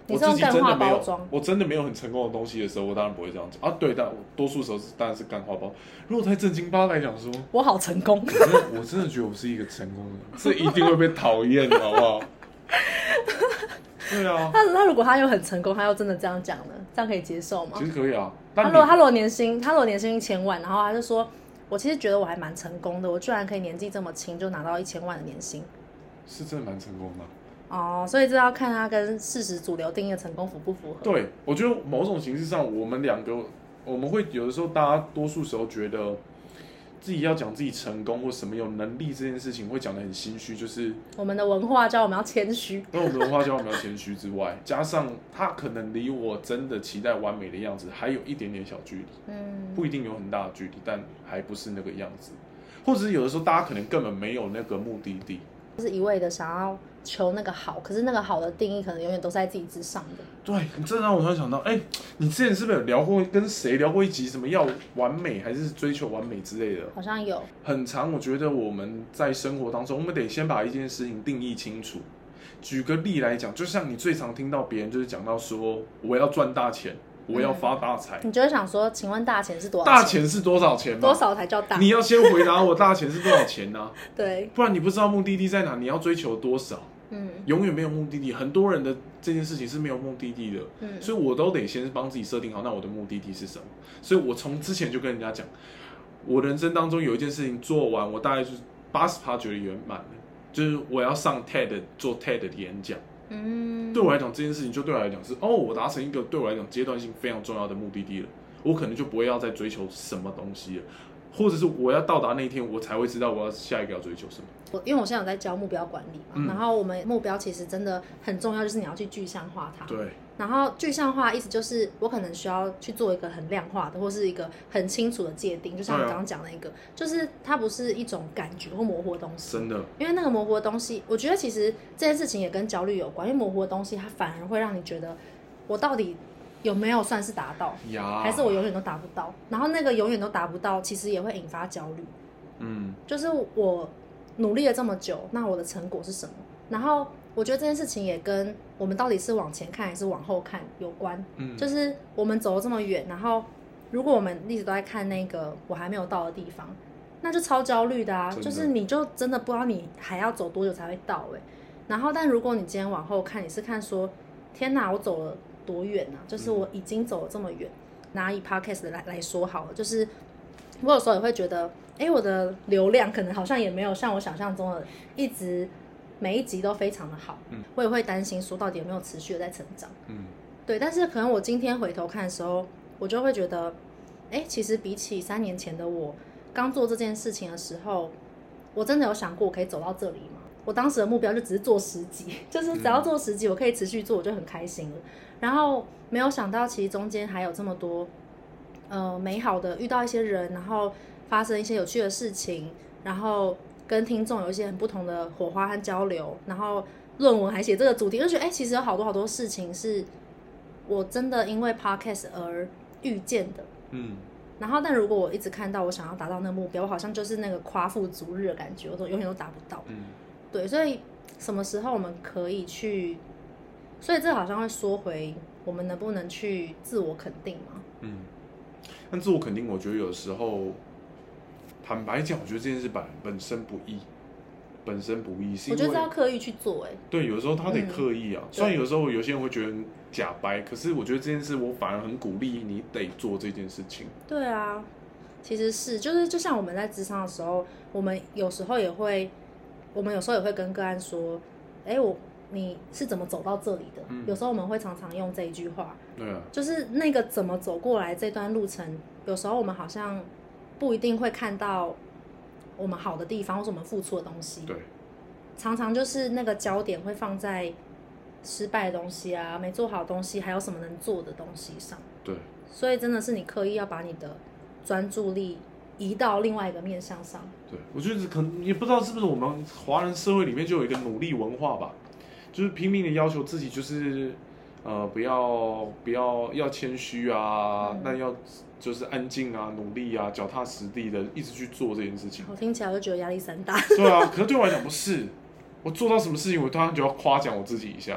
你是用干话包装， 我真的没有很成功的东西的时候，我当然不会这样讲啊。对，但多数时候当然是干话包。如果太正经八百讲说， 我好成功， 我真的我真的觉得我是一个成功的人，这一定会被讨厌的，好不好？对啊， 他他如果他又很成功，他又真的这样讲呢，这样可以接受吗？ 其实可以啊。 他如果他如果年薪他如果年薪一千万，然后他就说，我其实觉得我还蛮成功的，我居然可以年纪这么轻就拿到一千万的年薪， 是真的蛮成功的。 哦，所以这要看他跟事实主流定义的成功符不符合。 对，我觉得某种形式上，我们两个我们会有的时候，大家多数时候觉得自己要讲自己成功或什么有能力这件事情，会讲得很心虚，就是我们的文化教我们要谦虚。 那我们的文化教我们要谦虚之外，加上他可能离我真的期待完美的样子还有一点点小距离，嗯，不一定有很大的距离，但还不是那个样子，或者是有的时候大家可能根本没有那个目的地， 就是一味的想要求那个好，可是那个好的定义可能永远都是在自己之上的。 对，你这让我突然想到，哎、欸，你之前是不是有聊过跟谁聊过一集什么要完美还是追求完美之类的？ 好像有。 很常，我觉得我们在生活当中，我们得先把一件事情定义清楚。举个例来讲，就像你最常听到别人就是讲到说，我要赚大钱。我要发大财、 嗯，你就会想说，请问大钱是多少钱？ 大钱是多少钱？ 多少才叫大？ 你要先回答我，大钱是多少钱呢、啊？ 对， 不然你不知道目的地在哪，你要追求多少？嗯，永远没有目的地。很多人的这件事情是没有目的地的，嗯，所以我都得先帮自己设定好，那我的目的地是什么？所以我从之前就跟人家讲，我人生当中有一件事情做完，我大概就是八十趴觉得圆满了，就是我要上 T E D 做 T E D 的演讲。嗯，对我来讲，这件事情就对我来讲是哦，我达成一个对我来讲阶段性非常重要的目的地了，我可能就不会要再追求什么东西了，或者是我要到达那一天，我才会知道我要下一个要追求什么。 我因为我现在有在教目标管理嘛，嗯、然后我们目标其实真的很重要，就是你要去具象化它。 对。 然后具象化意思就是我可能需要去做一个很量化的，或是一个很清楚的界定，就像你刚刚讲的一个，啊、就是它不是一种感觉或模糊的东西。 真的。因为那个模糊的东西，我觉得其实这件事情也跟焦虑有关，因为模糊的东西它反而会让你觉得我到底有没有算是达到，还是我永远都达不到？然后那个永远都达不到，其实也会引发焦虑。嗯，就是我努力了这么久，那我的成果是什么？然后我觉得这件事情也跟我们到底是往前看还是往后看有关。嗯，就是我们走了这么远，然后如果我们一直都在看那个我还没有到的地方，那就超焦虑的啊！就是你就真的不知道你还要走多久才会到哎、欸。然后，但如果你今天往后看，你是看说，天哪，我走了多远啊？就是我已经走了这么远。拿以 podcast 来来说好了，就是我有时候也会觉得，哎，我的流量可能好像也没有像我想象中的一直。每一集都非常的好，嗯，我也会担心说到底有没有持续的在成长，嗯，对，但是可能我今天回头看的时候，我就会觉得，哎，其实比起三年前的我刚做这件事情的时候，我真的有想过我可以走到这里吗？我当时的目标就只是做十集，就是只要做十集，我可以持续做，我就很开心了。然后没有想到，其实中间还有这么多，呃，美好的遇到一些人，然后发生一些有趣的事情，然后。跟听众有一些很不同的火花和交流，然后论文还写这个主题，就觉得哎、欸，其实有好多好多事情是我真的因为 podcast 而遇见的，嗯。然后，但如果我一直看到我想要达到那个目标，我好像就是那个夸父逐日的感觉，我都永远都达不到，嗯。对，所以什么时候我们可以去？所以这好像会说回我们能不能去自我肯定嘛？ 嗯。但自我肯定，我觉得有时候。坦白讲，我觉得这件事本本身不易，本身不易，是因为我觉得要刻意去做、欸，哎， 对，有时候他得刻意啊。嗯、虽然有时候有些人会觉得假掰，可是我觉得这件事我反而很鼓励你得做这件事情。 对啊，其实是就是就像我们在諮商的时候，我们有时候也会，我们有时候也会跟个案说，哎，我你是怎么走到这里的？嗯、有时候我们会常常用这一句话， 对啊， 就是那个怎么走过来这段路程，有时候我们好像。不一定会看到我们好的地方，或是我们付出的东西。 对， 常常就是那个焦点会放在失败的东西啊，没做好的东西，还有什么能做的东西上。 对， 所以真的是你刻意要把你的专注力移到另外一个面向上。 对，我觉得可能也不知道是不是我们华人社会里面就有一个努力文化吧，就是拼命的要求自己，就是呃不要不要要谦虚啊，嗯、那要。就是安静啊，努力啊，脚踏实地的，一直去做这件事情。 我听起来就觉得压力山大。 对啊，可是对我来讲不是，我做到什么事情，我当然就要夸奖我自己一下。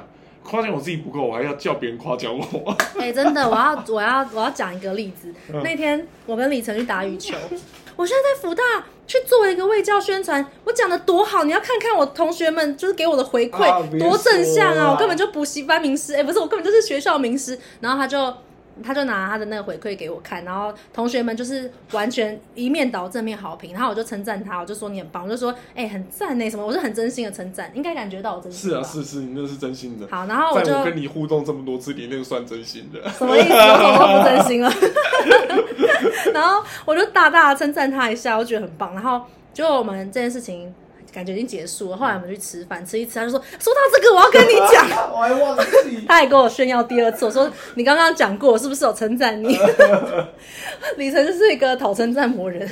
夸奖我自己不够，我还要叫别人夸奖我。 哎、欸，真的，我要我要我要讲一个例子。嗯、那天我跟李晨去打羽球，我现在在福大去做一个卫教宣传，我讲的多好，你要看看我同学们就是给我的回馈、啊、多正向啊！我根本就补习班名师，哎、欸，不是，我根本就是学校名师。然后他就。他就拿他的那个回馈给我看，然后同学们就是完全一面倒正面好评，然后我就称赞他，我就说你很棒，我就说哎、欸、很赞呢什么，我是很真心的称赞，应该感觉到我真心。 是啊是是，你那是真心的。 好，然后我就在我跟你互动这么多次，你那个算真心的。 什么意思？我什么都不真心了。然后我就大大的称赞他一下，我觉得很棒。然后就我们这件事情。感觉已经结束了，后来我们去吃饭，吃一吃，他就说说到这个我要跟你讲， 我还忘记， 他还跟我炫耀第二次，我说你刚刚讲过，我是不是有称赞你？李晨就是一个讨称赞魔人，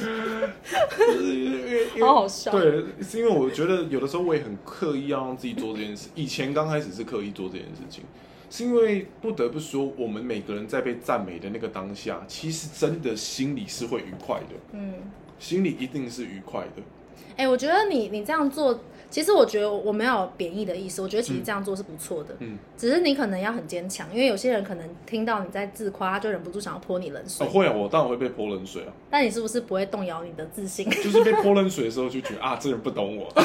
好好笑。 对，是因为我觉得有的时候我也很刻意要让自己做这件事，以前刚开始是刻意做这件事情，是因为不得不说，我们每个人在被赞美的那个当下，其实真的心里是会愉快的，嗯，心里一定是愉快的。 哎、欸，我觉得你你这样做，其实我觉得我没有贬义的意思，我觉得其实这样做是不错的，嗯，只是你可能要很坚强，因为有些人可能听到你在自夸，他就忍不住想要泼你冷水。 哦，会啊，我当然会被泼冷水啊。 但你是不是不会动摇你的自信？ 就是被泼冷水的时候，就觉得啊，这人不懂我，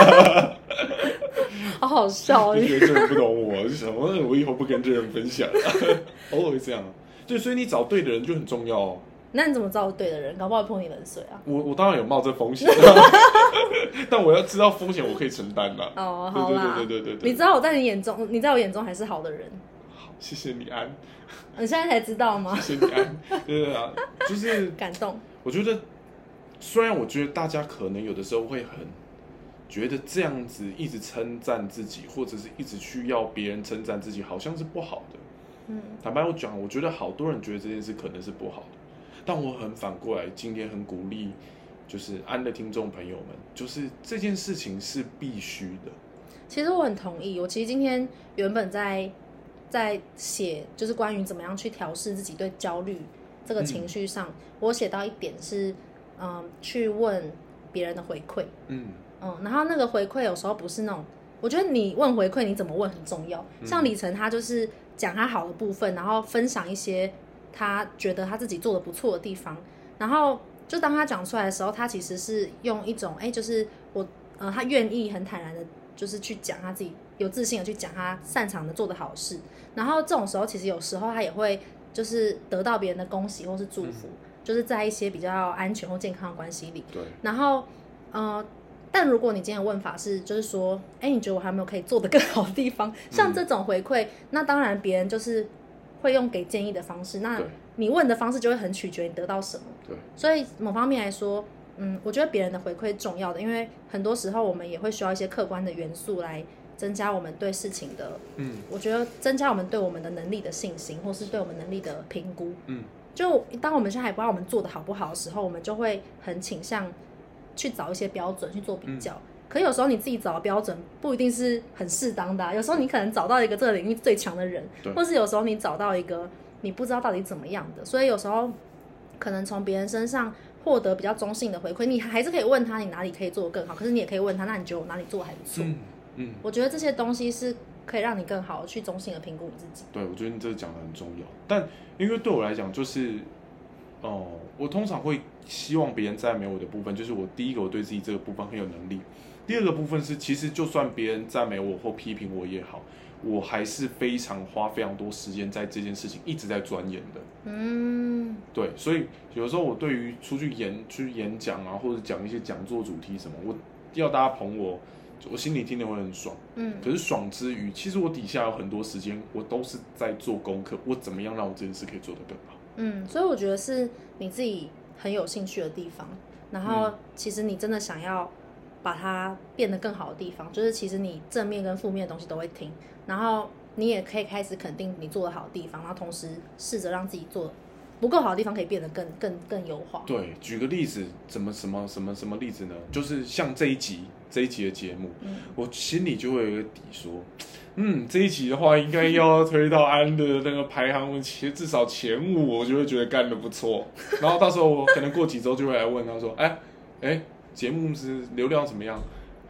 好好笑， 就觉得这人不懂我，就想我我以后不跟这人分享了，偶尔会这样。对，所以你找对的人就很重要哦。 那你怎么知道对的人？搞不好泼你冷水啊！ 我我当然有冒这风险，但我要知道风险，我可以承担啦。 哦，好啦， 对对对对 对, 对。 你知道我在你眼中，你在我眼中还是好的人。 好，谢谢你安。 你现在才知道吗？ 谢谢你安。对对啊，就是感动。 我觉得，虽然我觉得大家可能有的时候会很觉得这样子一直称赞自己，或者是一直需要别人称赞自己，好像是不好的。嗯，坦白我讲，我觉得好多人觉得这件事可能是不好的。但我很反过来，今天很鼓励，就是安的听众朋友们，就是这件事情是必须的。 其实我很同意，我其实今天原本在在写，就是关于怎么样去调适自己对焦虑这个情绪上，嗯、我写到一点是，嗯，去问别人的回馈，嗯嗯，然后那个回馈有时候不是那种，我觉得你问回馈你怎么问很重要。像李晨他就是讲他好的部分，然后分享一些。他觉得他自己做的不错的地方，然后就当他讲出来的时候，他其实是用一种哎，就是我呃，他愿意很坦然的，就是去讲他自己有自信的去讲他擅长的做的好事。然后这种时候，其实有时候他也会就是得到别人的恭喜或是祝福，嗯、就是在一些比较安全或健康的关系里。 对。 然后呃，但如果你今天的问法是，就是说，哎，你觉得我还有没有可以做得更好的地方？像这种回馈，嗯、那当然别人就是。会用给建议的方式，那你问的方式就会很取决你得到什么。 对， 所以某方面来说，嗯，我觉得别人的回馈重要的，因为很多时候我们也会需要一些客观的元素来增加我们对事情的，嗯，我觉得增加我们对我们的能力的信心，或是对我们能力的评估。嗯，就当我们现在还不知道我们做的好不好的时候，我们就会很倾向去找一些标准去做比较。嗯，可有时候你自己找的标准不一定是很适当的，啊，有时候你可能找到一个这个领域最强的人，或是有时候你找到一个你不知道到底怎么样的，所以有时候可能从别人身上获得比较中性的回馈，你还是可以问他你哪里可以做得更好，可是你也可以问他，那你觉得我哪里做得还不错？嗯嗯，我觉得这些东西是可以让你更好去中性的评估你自己。 对，我觉得你这个讲的很重要，但因为对我来讲就是。哦，我通常会希望别人赞美我的部分，就是我第一个我对自己这个部分很有能力，第二个部分是其实就算别人赞美我或批评我也好，我还是非常花非常多时间在这件事情一直在钻研的。嗯，对，所以有时候我对于出去演去演讲啊，或者讲一些讲座主题什么，我要大家捧我，我心里听得会很爽。嗯，可是爽之余，其实我底下有很多时间，我都是在做功课，我怎么样让我这件事可以做得更好。 嗯，所以我觉得是你自己很有兴趣的地方，然后其实你真的想要把它变得更好的地方，就是其实你正面跟负面的东西都会听，然后你也可以开始肯定你做的好的地方，然后同时试着让自己做不够好的地方可以变得更更更优化。 对，举个例子，怎么什么什么什么例子呢？就是像这一集这一集的节目，嗯、我心里就会有一个底说。嗯，这一集的话应该要推到安的那个排行，其实至少前五，我就会觉得干得不错。然后到时候我可能过几周就会来问他说：“哎哎，节目是流量怎么样？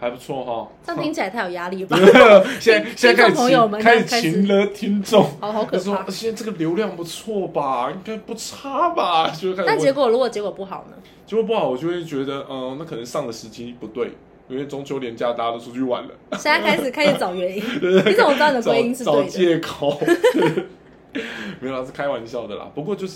还不错哈。 这样听起来太有压力吧？ 现在现在开始朋友们开始请了听众， 好好可怕。 说现在这个流量不错吧，应该不差吧？就但结果如果结果不好呢？ 结果不好，我就会觉得，嗯，那可能上的时机不对。因为中秋连假大家都出去玩了， 现在开始开始找原因，你怎么知道你的归因是对的？ 找借口，没有啦，是开玩笑的啦。不过就是，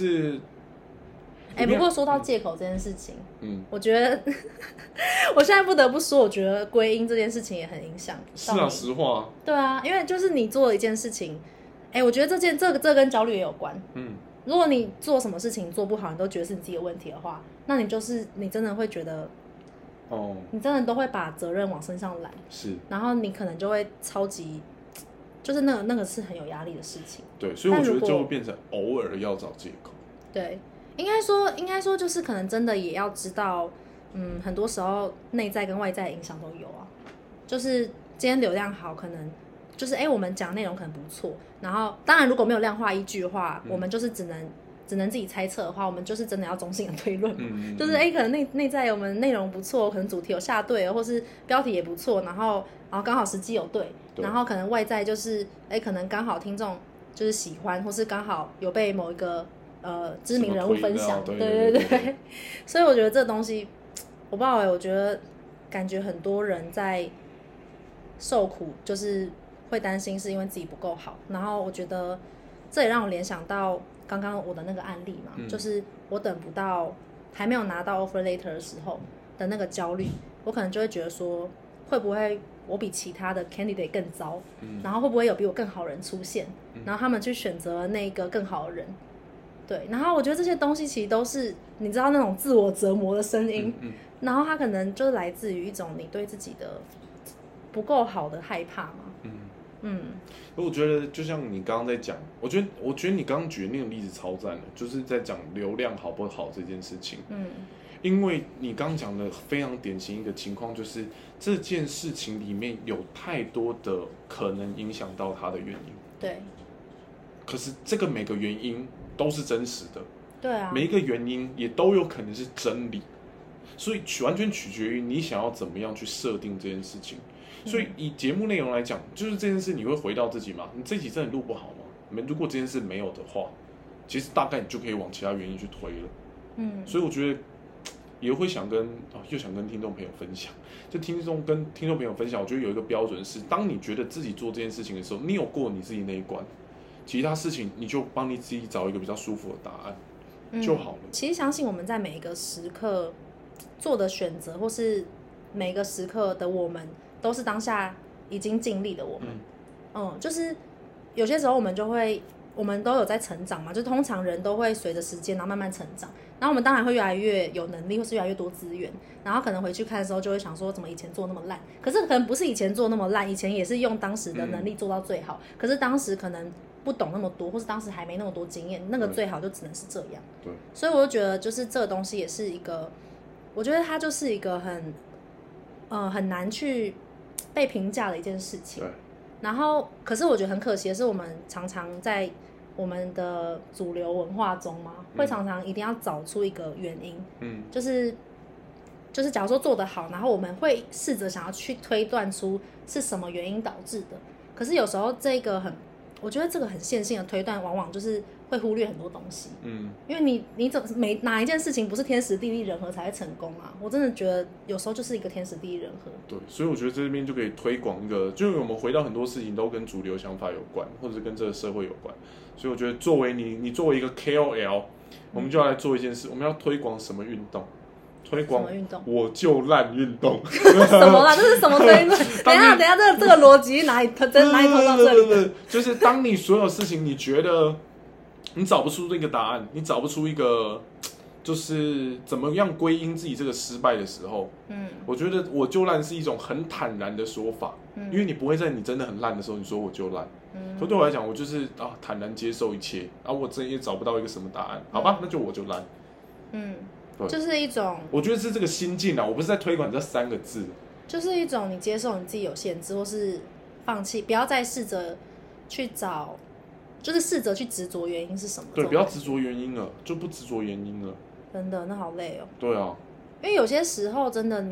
哎、欸，不过说到借口这件事情， 嗯， 我觉得我现在不得不说，我觉得归因这件事情也很影响。 是啊，实话。 对啊，因为就是你做了一件事情，哎、欸，我觉得这件这个这跟焦虑也有关。 嗯， 如果你做什么事情做不好，你都觉得是你自己的问题的话，那你就是你真的会觉得。哦，你真的都会把责任往身上揽， 是， 然后你可能就会超级，就是那个那个是很有压力的事情。 对，所以我觉得就会变成偶尔要找借口。 对，应该说应该说就是可能真的也要知道，嗯，很多时候内在跟外在的影响都有啊。就是今天流量好，可能就是哎、欸，我们讲内容可能不错，然后当然如果没有量化依据的话，嗯、我们就是只能。只能自己猜测的话，我们就是真的要中性的推论嘛。嗯、就是哎、欸，可能内内在我们内容不错，可能主题有下对，或是标题也不错，然后然后刚好时机有 对, 对，然后可能外在就是哎、欸，可能刚好听众就是喜欢，或是刚好有被某一个呃知名人物分享，对对 对, 对, 对。所以我觉得这东西，我不知道哎、欸，我觉得感觉很多人在受苦，就是会担心是因为自己不够好，然后我觉得这也让我联想到。刚刚我的那个案例嘛、嗯，就是我等不到还没有拿到 offer letter 的时候的那个焦虑，我可能就会觉得说，会不会我比其他的 candidate 更糟、嗯，然后会不会有比我更好的人出现、嗯，然后他们去选择那个更好的人，对，然后我觉得这些东西其实都是你知道那种自我折磨的声音，嗯嗯、然后它可能就是来自于一种你对自己的不够好的害怕嘛，嗯。嗯， 我觉得就像你刚刚在讲，我觉得我觉得你刚刚举的那个例子超赞的，就是在讲流量好不好这件事情。嗯，因为你刚刚讲的非常典型一个情况，就是这件事情里面有太多的可能影响到它的原因。 对。 可是这个每个原因都是真实的。 对啊。 每一个原因也都有可能是真理，所以完全取决于你想要怎么样去设定这件事情。所以以节目内容来讲，就是这件事你会回到自己吗？你这集真的录不好吗？你们如果这件事没有的话，其实大概你就可以往其他原因去推了。嗯，所以我觉得也会想跟、哦、又想跟听众朋友分享，就听众跟听众朋友分享，我觉得有一个标准是，当你觉得自己做这件事情的时候，你有过你自己那一关，其他事情你就帮你自己找一个比较舒服的答案就好了。嗯、 其实相信我们在每一个时刻做的选择，或是每一个时刻的我们。都是当下已经尽力的我们，嗯，嗯，就是有些时候我们就会，我们都有在成长嘛，就通常人都会随着时间然后慢慢成长，然后我们当然会越来越有能力，或是越来越多资源，然后可能回去看的时候就会想说，怎么以前做那么烂？可是可能不是以前做那么烂，以前也是用当时的能力做到最好，嗯、可是当时可能不懂那么多，或是当时还没那么多经验，那个最好就只能是这样。对，所以我就觉得，就是这个东西也是一个，我觉得它就是一个很，呃，很难去。被评价的一件事情，然后可是我觉得很可惜的是，我们常常在我们的主流文化中嘛，嗯、会常常一定要找出一个原因，嗯，就是就是假如说做得好，然后我们会试着想要去推断出是什么原因导致的，可是有时候这个很，我觉得这个很线性的推断，往往就是会忽略很多东西，嗯，因为你你怎每哪一件事情不是天时地利人和才会成功啊？我真的觉得有时候就是一个天时地利人和。 对，所以我觉得这边就可以推广一个，就是我们回到很多事情都跟主流想法有关，或者是跟这个社会有关。所以我觉得作为你，你作为一个 K O L，、嗯、我们就要来做一件事，我们要推广什么运动？推广什么运动？ 我就烂运动。 什么啦？这是什么推论？等一下，等一下，这个这个逻辑哪里真哪里通到这里？ 对对对，就是当你所有事情你觉得你找不出这个答案，你找不出一个就是怎么样归因自己这个失败的时候，嗯，我觉得我就烂是一种很坦然的说法，嗯，因为你不会在你真的很烂的时候你说我就烂，嗯，所以对我来讲，我就是啊坦然接受一切，啊，我真也找不到一个什么答案，好吧，嗯、那就我就烂， 嗯。就是一种， 我觉得是这个心境啊，我不是在推广这三个字， 就是一种你接受你自己有限制，或是放弃，不要再试着去找，就是试着去执着原因是什么。 对，不要执着原因了，就不执着原因了。 真的，那好累哦。 对啊， 因为有些时候真的你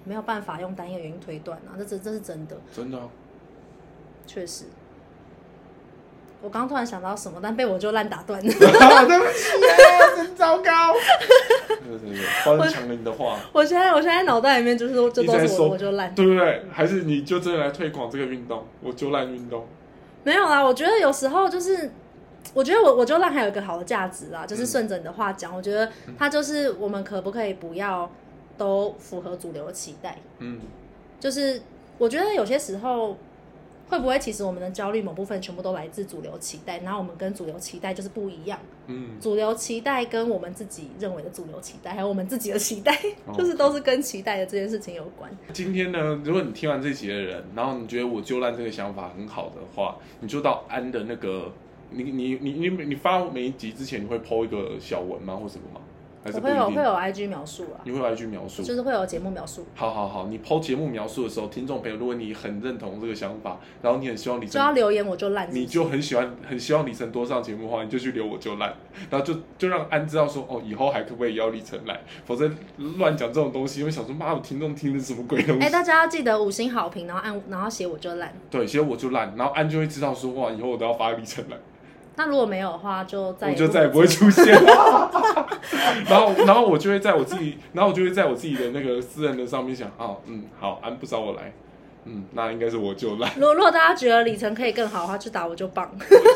没有办法用单一的原因推断啊，这这这是真的， 真的、啊， 确实。我刚突然想到什么，但被我就烂打断了。 对不起耶，真糟糕。对对对，发生强人的话。 我现在我现在脑袋里面就是这都是我我就烂， 对不对？还是你就真的来推广这个运动，我就烂运动？ 没有啦，我觉得有时候就是，我觉得我我就烂还有一个好的价值啦，就是顺着你的话讲，嗯、我觉得它就是我们可不可以不要都符合主流的期待？嗯，就是我觉得有些时候。会不会其实我们的焦虑某部分全部都来自主流期待，然后我们跟主流期待就是不一样。嗯，主流期待跟我们自己认为的主流期待，还有我们自己的期待，哦、就是都是跟期待的这件事情有关。 今天呢，如果你听完这集的人，然后你觉得我就烂这个想法很好的话，你就到安的那个，你你你你你发每一集之前，你会 po 一个小文吗，或什么吗？ 我会有会有 I G 描述啊， 你会有 I G 描述， 就是会有节目描述。 好好好，你 po 节目描述的时候，听众朋友，如果你很认同这个想法，然后你很希望李晨， 就要留言我就烂， 你就很喜欢很希望李晨多上节目的话，你就去留我就烂，然后就就让安知道说，哦，以后还可不可以邀李晨来，否则乱讲这种东西，因为想说妈，我听众听的是什么鬼东西？ 哎、欸，大家要记得五星好评，然后按然后写我就烂， 对，写我就烂，然后安就会知道说，哇，以后我都要发李晨来。 那如果没有的话，就再也我就再也不会出现然后，然后我就会在我自己，然后我就会在我自己的那个私人的上面想，哦，嗯，好，安不找我来，嗯，那应该是我就烂。 如果如果大家觉得李晨可以更好的话，就打我就棒。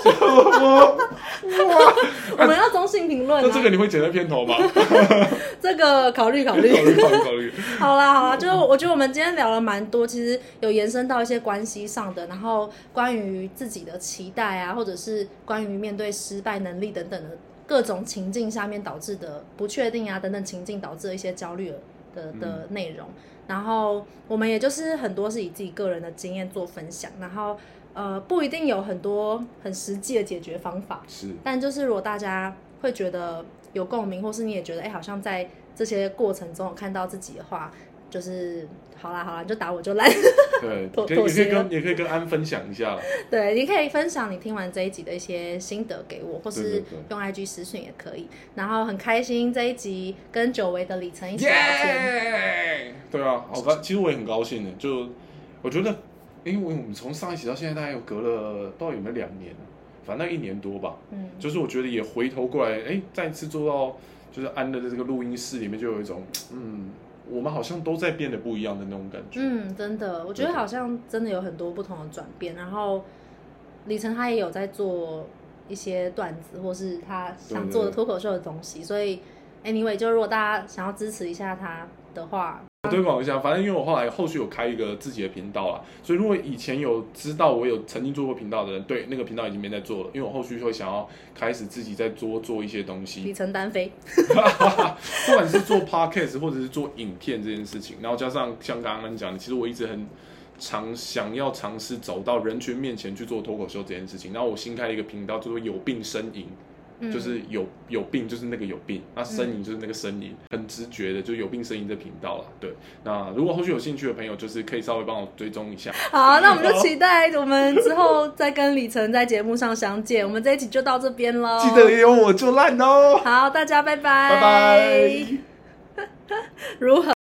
我们要中性评论、啊。 那这个你会剪在片头吗？ 这个考虑考虑考虑考虑考虑。 好啦好啦，就是我觉得我们今天聊了蛮多，其实有延伸到一些关系上的，然后关于自己的期待啊，或者是关于面对失败能力等等的各种情境下面导致的不确定啊等等情境导致的一些焦虑的的内容。嗯，然后我们也就是很多是以自己个人的经验做分享，然后呃不一定有很多很实际的解决方法， 是，但就是如果大家会觉得有共鸣，或是你也觉得哎好像在这些过程中有看到自己的话，就是好啦好啦，你就打我就烂。 对，也可以跟也可以跟安分享一下。 对，你可以分享你听完这一集的一些心得给我，或是用 I G 私讯也可以。然后很开心这一集跟久违的李晨一起聊天。 Yeah! 对啊，好，其实我也很高兴的，就我觉得，因为我们从上一集到现在大概有隔了不知道有没有两年，反正一年多吧。嗯，就是我觉得也回头过来，哎，再次做到就是安的这个录音室里面，就有一种嗯。我们好像都在变得不一样的那种感觉。嗯， 真的，我觉得好像真的有很多不同的转变。然后李晨他也有在做一些段子，或是他想做的脱口秀的东西。所以 anyway， 就如果大家想要支持一下他的话， 推广一下。反正因为我后来后续有开一个自己的频道啦，所以如果以前有知道我有曾经做过频道的人，对那个频道已经没在做了，因为我后续会想要开始自己在做做一些东西。 李晨单飞， 不管是做 podcast 或者是做影片这件事情，然后加上像刚刚讲的，其实我一直很常想要尝试走到人群面前去做脱口秀这件事情。然后我新开了一个频道，叫做有病呻吟。就是有有病，就是那个有病，那呻吟就是那个呻吟，很直觉的，就有病呻吟这频道了。对，那如果后续有兴趣的朋友，就是可以稍微帮我追踪一下。 好，那我们就期待我们之后再跟李晨在节目上相见。我们这一集就到这边喽， 记得有我就烂哦。 好，大家拜拜， 拜拜。 如何？